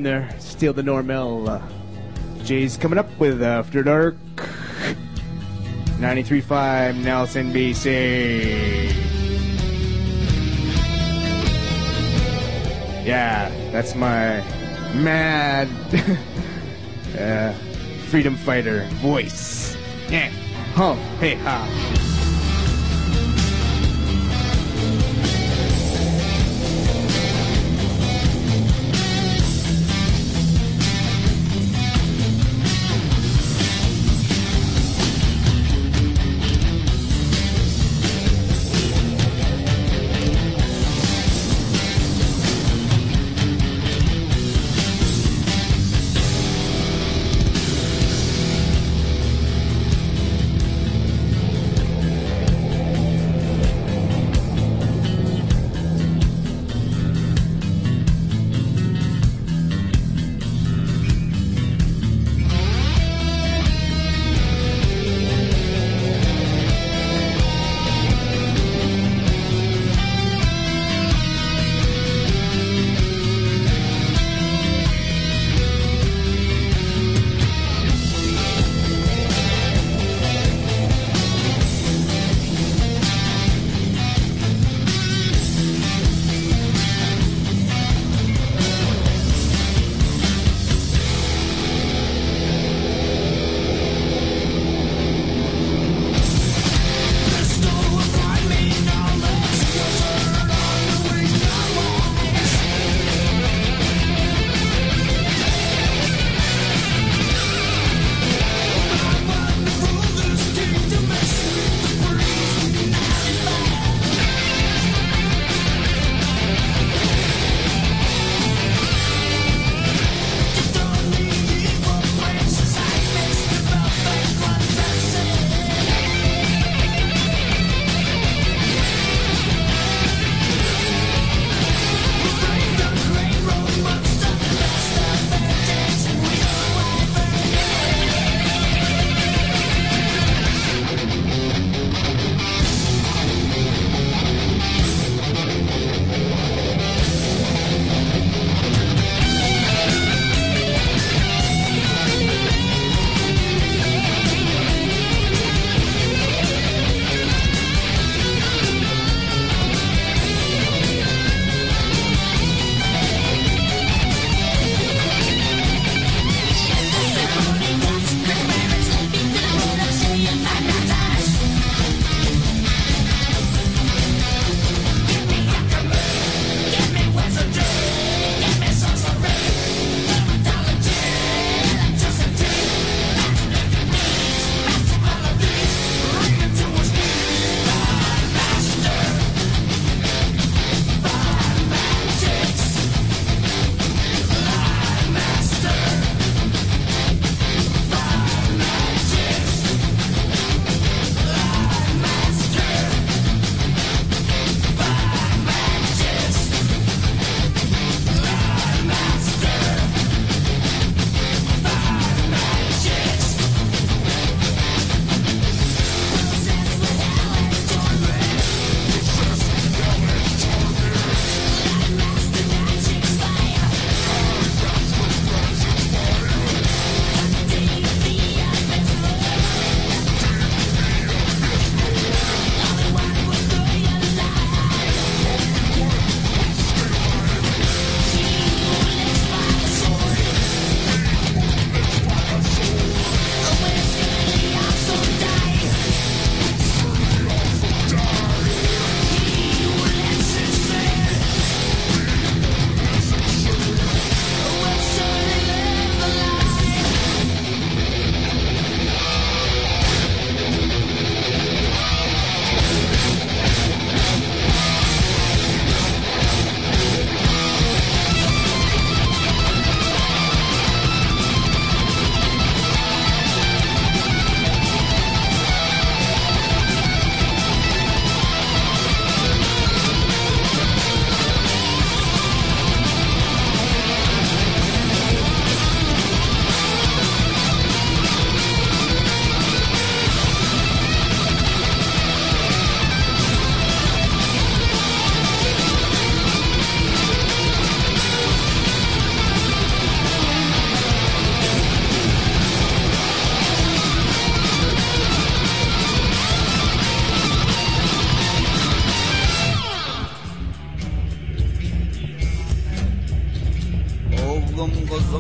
there. Still the Normal. Uh, Jay's coming up with After Dark. ninety-three point five Nelson B C. Yeah, that's my mad uh, freedom fighter voice. Yeah, huh, hey, ha.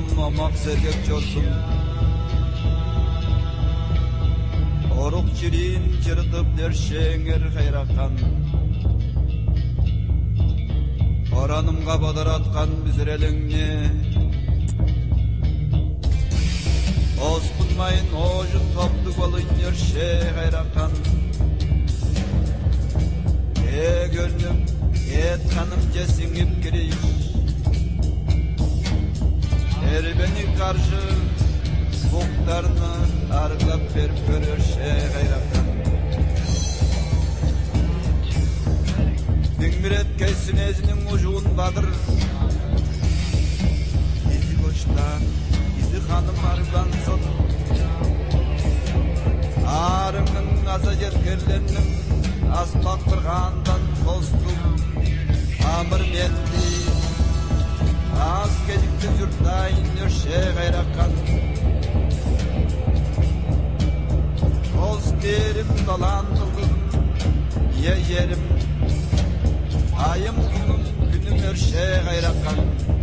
mamak sergek çosun. Oruk çirin çırtıp derşeğer hayrakan. Oranımga badar atkan bizirelingni. Ospunmayın oğuzun toplu balın yerşe hayrakan. E gönlüm, et kanım cesingip giriş. Er beni karşı buklarını argılap verip görür şey hayrakan. Bin bir etkesin ezinin ucundadır. İzi koçtan, izi hanım arılansın. Arımın aza jetkerlerinin asmak bir kandan kostum. Amır mendi, az gedikti yurttayın yürşe gayrakan. Koz derim dolandıldım, ye yerim. Ayım günüm, günüm yürşe gayrakan.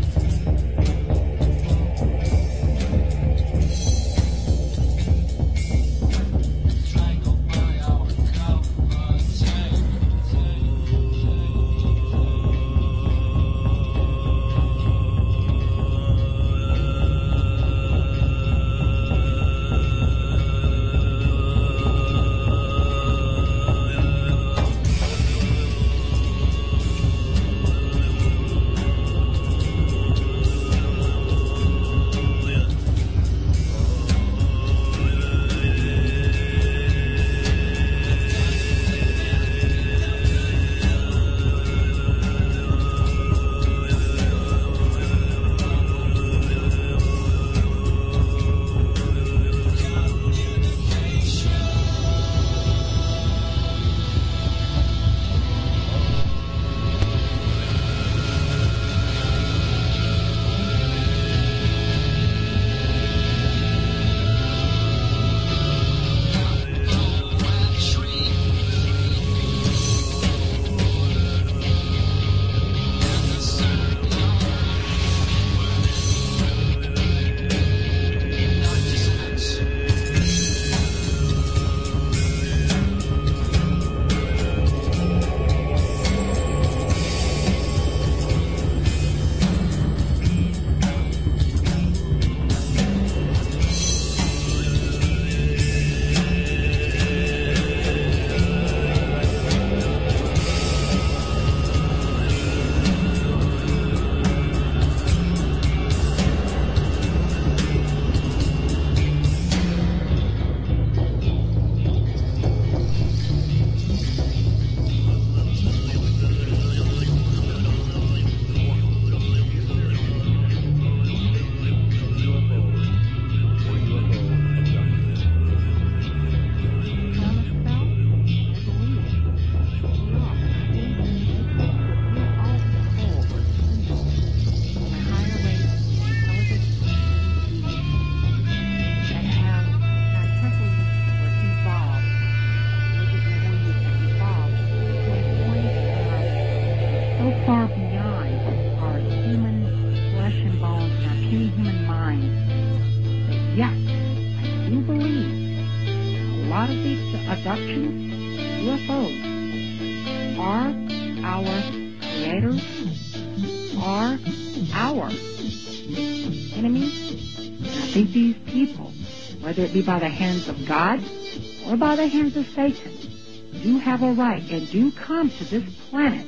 Whether it be by the hands of God or by the hands of Satan, you have a right and do come to this planet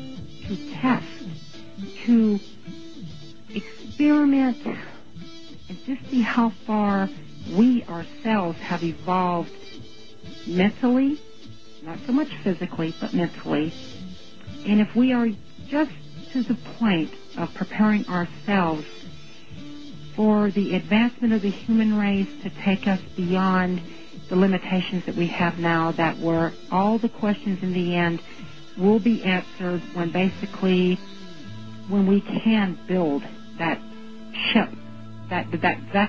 to test, to experiment, and just see how far we ourselves have evolved mentally, not so much physically, but mentally. And if we are just to the point of preparing ourselves for the advancement of the human race to take us beyond the limitations that we have now, that where all the questions in the end will be answered when basically, when we can build that ship, that, that, that